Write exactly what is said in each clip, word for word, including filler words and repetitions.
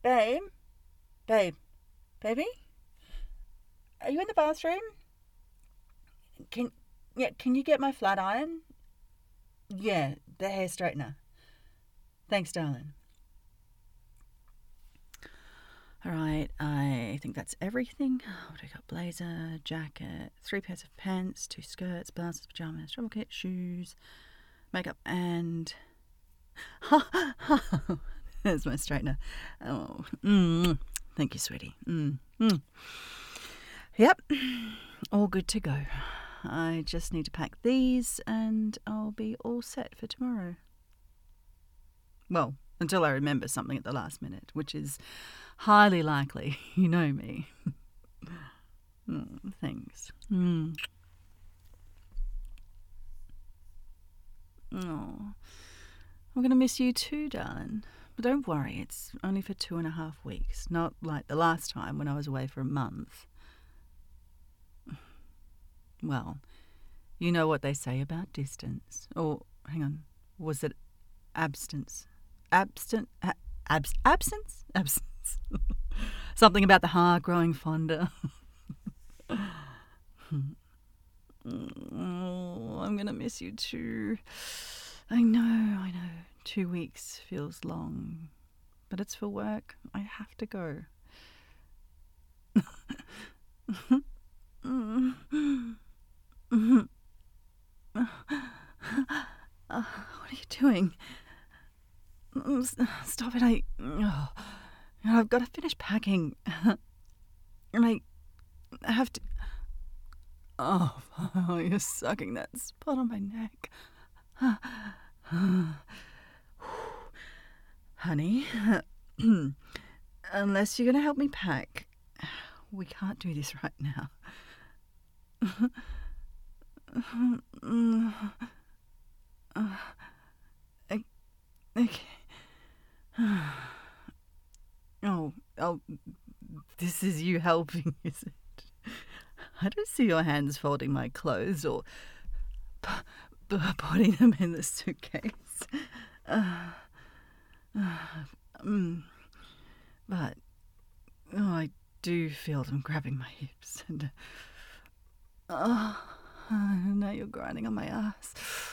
Babe? Babe? Baby? Are you in the bathroom? Can yeah, can you get my flat iron? Yeah, the hair straightener. Thanks, darling. Alright, I think that's everything. What do I got? Blazer, jacket, three pairs of pants, two skirts, blouses, pajamas, travel kit, shoes, makeup, and... There's my straightener. Oh, mm, thank you, sweetie. Mm, mm. Yep, all good to go. I just need to pack these and I'll be all set for tomorrow. Well, until I remember something at the last minute, which is highly likely. You know me. Mm, thanks. Mm. Oh, I'm going to miss you too, darling. But don't worry, it's only for two and a half weeks, not like the last time when I was away for a month. Well, you know what they say about distance. Or, hang on, was it absence? Absent? Abs- absence? Absence. Something about the heart growing fonder. Oh, I'm going to miss you too. I know, I know. Two weeks feels long. But it's for work. I have to go. Uh, what are you doing? Stop it, I... Oh, I've got to finish packing. And I have to... Oh, oh, you're sucking that spot on my neck. Honey, unless you're going to help me pack, we can't do this right now. Okay. Oh, oh, this is you helping, is it? I don't see your hands folding my clothes or p- p- putting them in the suitcase. Uh, uh, um, but oh, I do feel them grabbing my hips, and uh, uh, now you're grinding on my ass.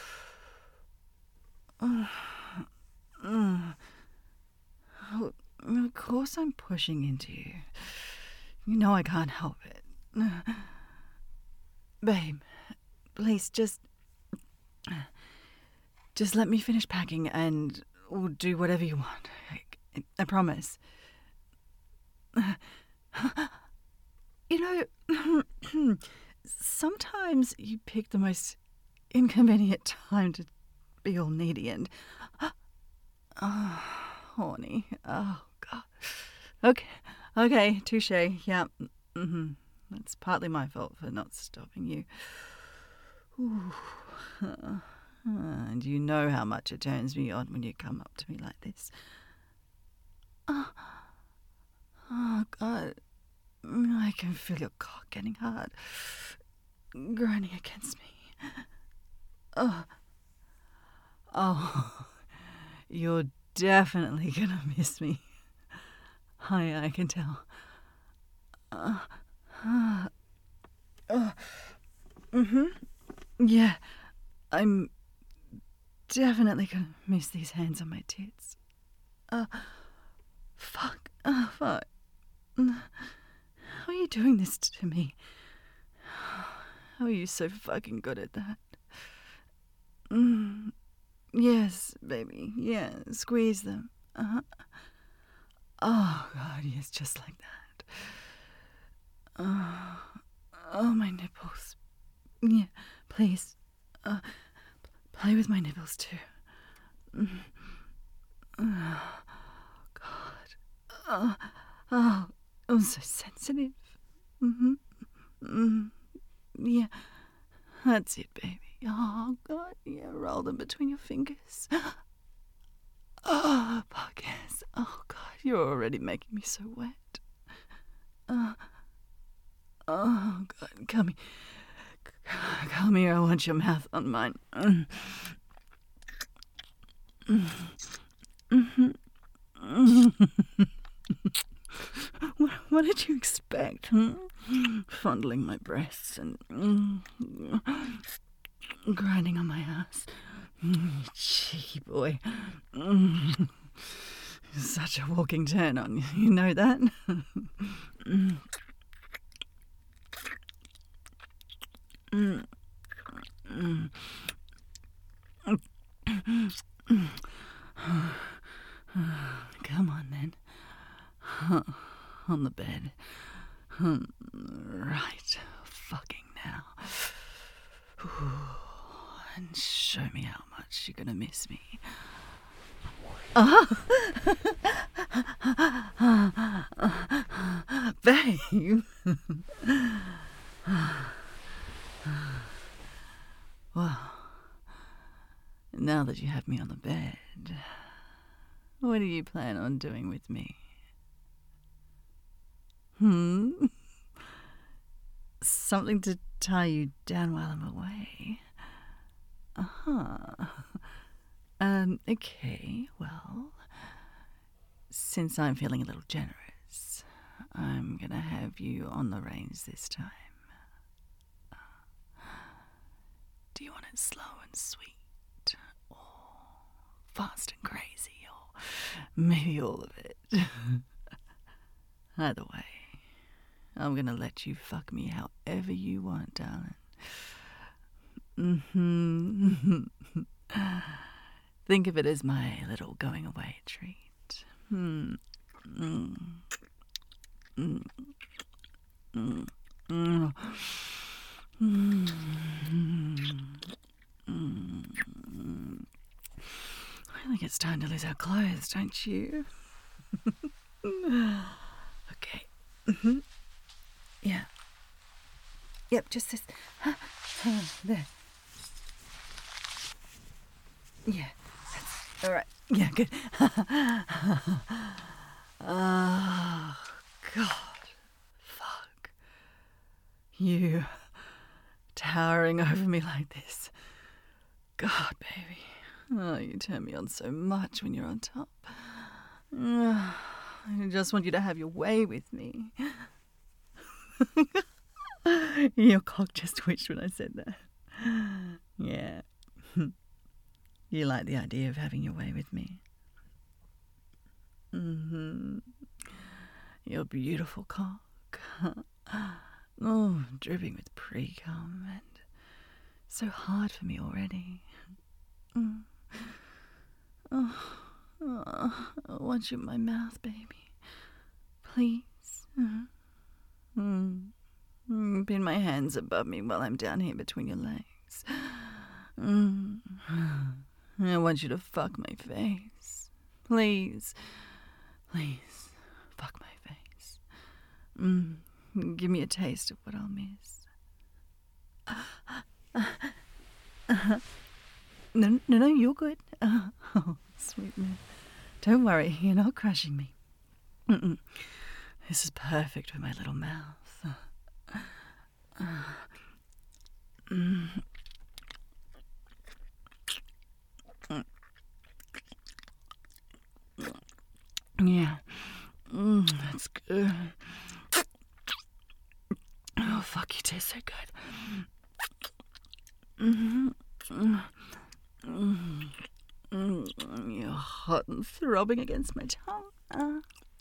Uh, uh, oh, of course I'm pushing into you. You know I can't help it. Babe, please just... Just let me finish packing and we'll do whatever you want. I, I promise. You know, sometimes you pick the most inconvenient time to be all needy and... Oh, horny. Oh, God. Okay, okay, touche. Yeah, mm-hmm. That's partly my fault for not stopping you. Ooh. Uh, and you know how much it turns me on when you come up to me like this. Oh, oh God. I can feel your cock getting hard, grinding against me. Oh, oh, you're definitely gonna miss me. I, I can tell. Uh, uh, uh, mm-hmm. Yeah, I'm definitely gonna miss these hands on my tits. Uh, fuck. Uh, fuck. How are you doing this to me? How are you so fucking good at that? Mm, yes, baby. Yeah, squeeze them. Uh-huh. Oh, God, yes, just like that. Oh, oh, my nipples. Yeah, please. Uh, play with my nipples, too. Mm. Oh, God. Oh, oh, I'm so sensitive. Mm-hmm. Mm. Yeah, that's it, baby. Oh, God, yeah, roll them between your fingers. Oh, fuck yes. Oh, God, you're already making me so wet. Uh, oh, God, come here. Come here, I want your mouth on mine. Mm. Mm. Mm-hmm. Mm. What did you expect? Hmm? Fondling my breasts and mm, grinding on my ass. Mm, cheeky boy. Mm, such a walking turn on. You know that? mm. Mm. Mm. Come on then. On the bed. Right. Fucking now. And show me how much you're gonna miss me. Ah! Babe! Well, now that you have me on the bed, what do you plan on doing with me? Hmm? Something to tie you down while I'm away? Uh-huh. Um, okay, well, since I'm feeling a little generous, I'm gonna have you on the reins this time. Do you want it slow and sweet, or fast and crazy, or maybe all of it? Either way, I'm gonna let you fuck me however you want, darling. Mm-hmm. Think of it as my little going away treat. Hmm. Mm. Mm. Mm. Mm. Mm. Mm. I think it's time to lose our clothes, don't you? Okay. Mm-hmm. Yeah. Yep, just this. There. Yeah. That's all right. Yeah, good. Oh, God. Fuck. You towering over me like this. God, baby. Oh, you turn me on so much when you're on top. I just want you to have your way with me. Your cock just twitched when I said that. Yeah. You like the idea of having your way with me. Mm-hmm. Your beautiful cock. Oh, dripping with pre-cum and so hard for me already. Mm. Oh, oh, I want you in my mouth, baby. Please. Mm. Mm. Pin my hands above me while I'm down here between your legs. Mm. I want you to fuck my face. Please. Please. Fuck my face. Mm. Give me a taste of what I'll miss. Uh-huh. No, no, no, you're good. Uh, oh, sweet man. Don't worry, you're not crushing me. Mm-mm. This is perfect for my little mouth. Uh, uh, mm. Yeah, mm, that's good. Oh, fuck, you taste so good. Mm-hmm. Mm-hmm. Mm-hmm. You're hot and throbbing against my tongue. Uh.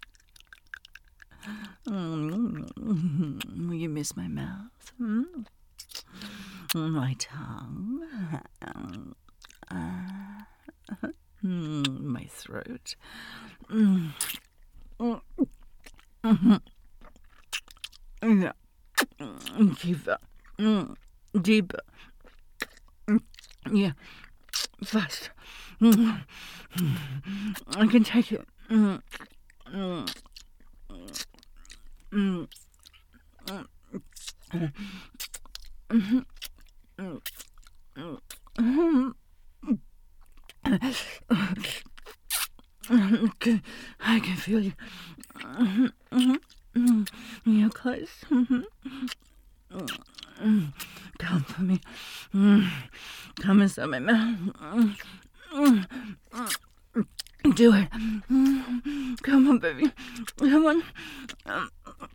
Mm-hmm. You miss my mouth? Mm? My tongue? Uh. Mm, my throat. Mm. Mm-hmm. Yeah. Deeper. Mm. Deeper. Yeah. Fast. Mm. I can take it. Mm. Mm. Mm. Mm. Mm. Mm. I can, I can feel you. You're close. Come for me. Come inside my mouth. Do it. Come on, baby. Come on.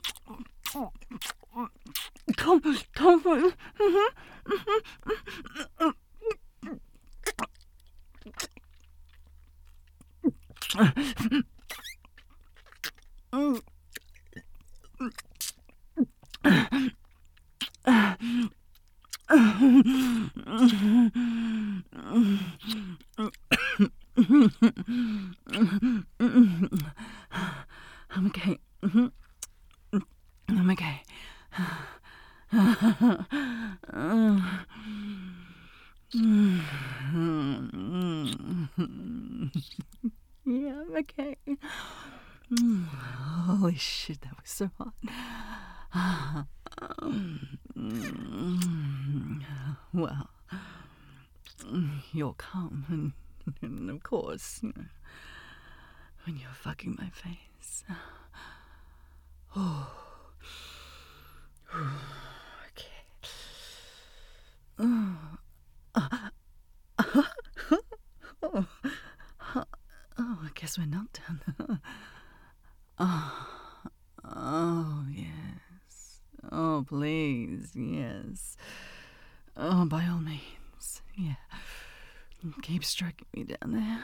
I'm okay. I'm okay. Yeah, I'm okay. Holy shit, that was so hot. Well, you're calm, and, and of course, you know, when you're fucking my face. Oh. Okay. Oh. Oh. Oh, I guess we're not done. Oh. Oh, yes. Oh, please, yes. Oh, by all means, yeah. Keep stroking me down there.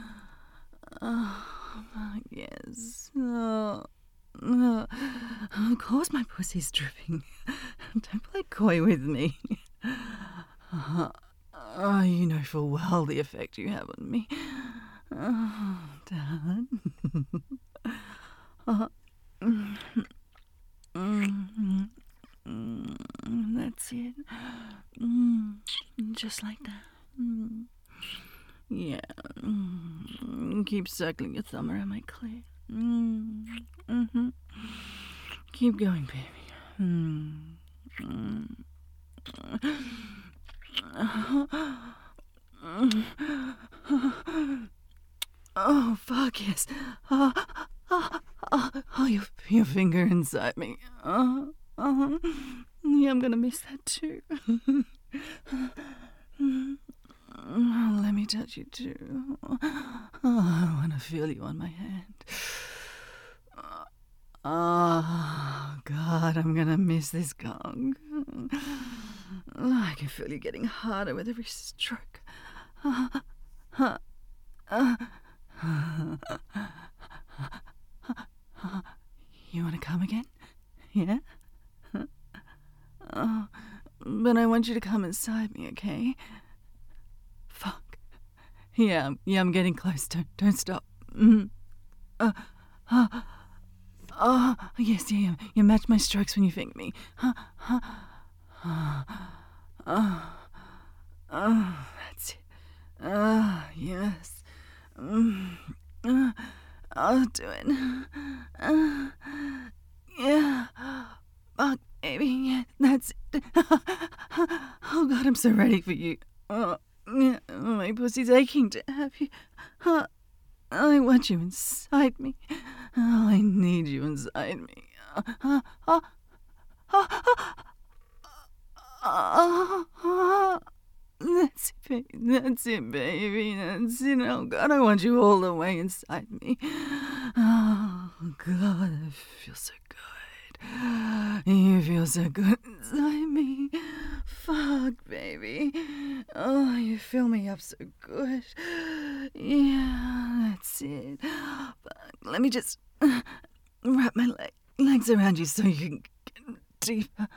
Oh, yes. Oh, oh. Of course my pussy's dripping. Don't play coy with me. Uh, oh, you know full well the effect you have on me. Oh, darling. Oh. Mm, mm, that's it. Mm, just like that. Mm. Yeah. Mm, keep circling your thumb around my clit. Mm, mm-hmm. Keep going, baby. Mm, mm. Oh, fuck yes. Oh, oh, oh, oh your, your finger inside me. Oh, oh. Yeah, I'm gonna miss that too. Oh, let me touch you too. Oh, I want to feel you on my hand. Oh, God, I'm gonna miss this gong. Oh, I can feel you getting harder with every stroke. Uh, uh, uh, you want to come again? Yeah? Oh, but I want you to come inside me, okay? Fuck. Yeah, yeah, I'm getting close. Don't, don't stop. Mm. Uh, uh, oh, yes, yeah, yeah. You match my strokes when you finger me. Uh, uh, uh, uh, uh, that's it. Ah, uh, yes. Mm. Uh, I'll do it. Uh, yeah. Fuck, baby. Yeah, that's it. Oh, God, I'm so ready for you. Oh, yeah, my pussy's aching to have you. Uh, I want you inside me. Oh, I need you inside me. Uh, uh, uh, uh, uh, uh, That's it, baby. That's it, baby. That's it. Oh, God, I want you all the way inside me. Oh, God, I feel so good. You feel so good inside me. Fuck, baby. Oh, you fill me up so good. Yeah, that's it. But let me just wrap my leg, legs around you so you can get deeper.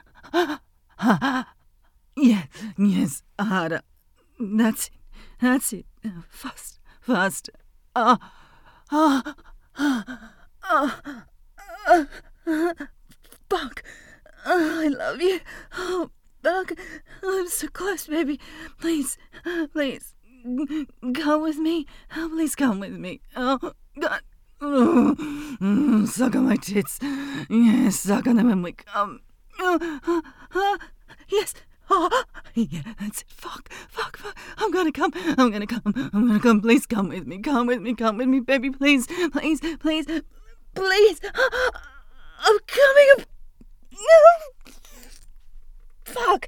Yes, yes, harder. That's it. That's it. Fast, faster. Ah, ah, ah, ah, ah. Fuck. Oh, I love you. Oh, fuck. I'm so close, baby. Please, please, come with me. Oh, please come with me. Oh, God. Oh, mm, suck on my tits. Yes, suck on them when we come. Oh, oh, oh, yes. Oh, yeah, that's it. Fuck, fuck, fuck. I'm gonna come. I'm gonna come. I'm gonna come. Please come with me. Come with me. Come with me, baby. Please, please, please, please. I'm coming. No. Fuck.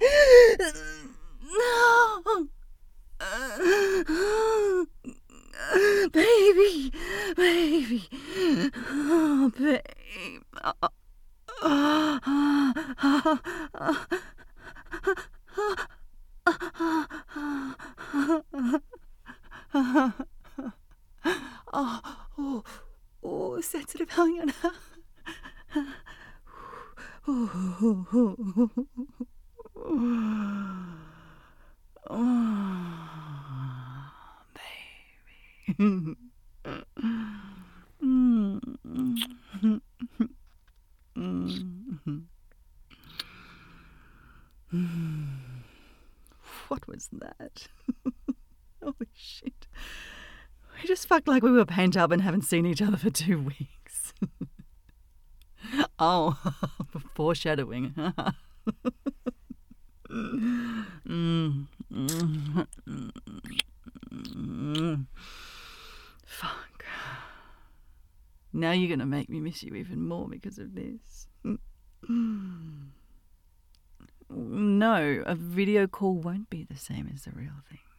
No. Baby. Baby. Oh, babe. Oh, oh, oh, sensitive Helena. Oh, baby. What was that? Holy shit. We just fucked like we were pent up and haven't seen each other for two weeks. Oh, foreshadowing. mm. Mm. Mm. Fuck. Now you're going to make me miss you even more because of this. No, a video call won't be the same as the real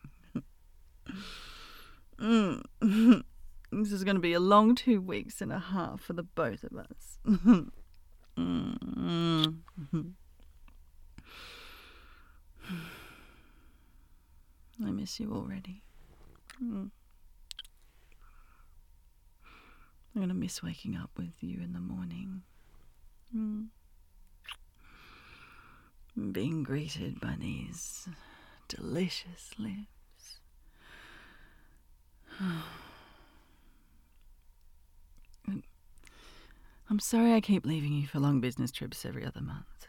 thing. Mm. This is going to be a long two weeks and a half for the both of us. Mm. I miss you already. Mm. I'm going to miss waking up with you in the morning. Mm. Being greeted by these delicious lips. I'm sorry I keep leaving you for long business trips every other month.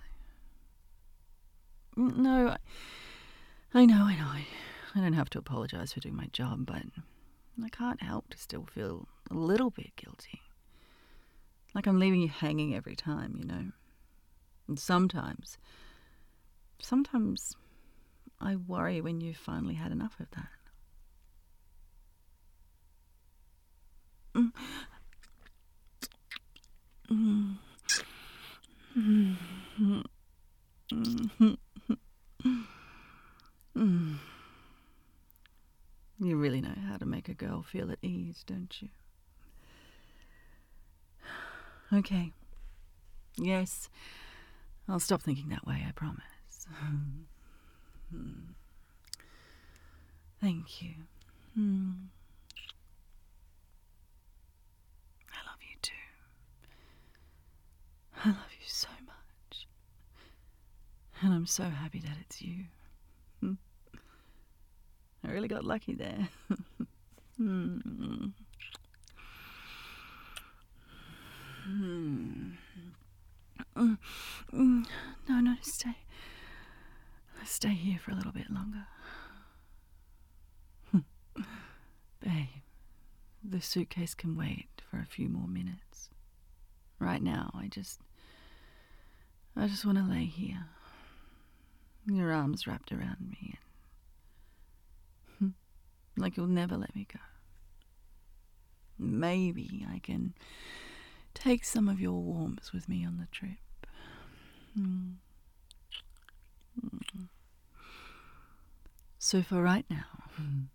No, I, I know, I know. I, I don't have to apologise for doing my job, but I can't help to still feel a little bit guilty. Like I'm leaving you hanging every time, you know. And sometimes, sometimes I worry when you've finally had enough of that. Mm. Mm. Mm. Mm. Mm. You really know how to make a girl feel at ease, don't you? Okay. Yes, I'll stop thinking that way, I promise. Thank you. I love you too. I love you so much. And I'm so happy that it's you. I really got lucky there. mm. Mm. Mm. Mm. No, no, stay. Stay here for a little bit longer. Babe, the suitcase can wait for a few more minutes. Right now, I just... I just want to lay here. Your arms wrapped around me. And like you'll never let me go. Maybe I can take some of your warmth with me on the trip. Mm. Mm. So for right now,